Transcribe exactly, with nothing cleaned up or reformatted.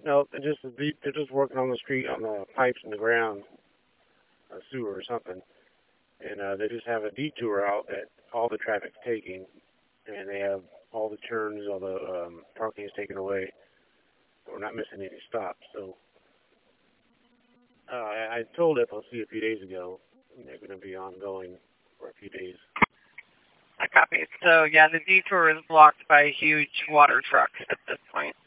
No, they're just they're just working on the street on the pipes in the ground, a sewer or something, and uh, they just have a detour out that all the traffic's taking, and they have all the turns, all the um, parking is taken away. We're not missing any stops. So uh, I, I told F L C a few days ago, and they're going to be ongoing for a few days. I copy. So yeah, the detour is blocked by huge water trucks at this point.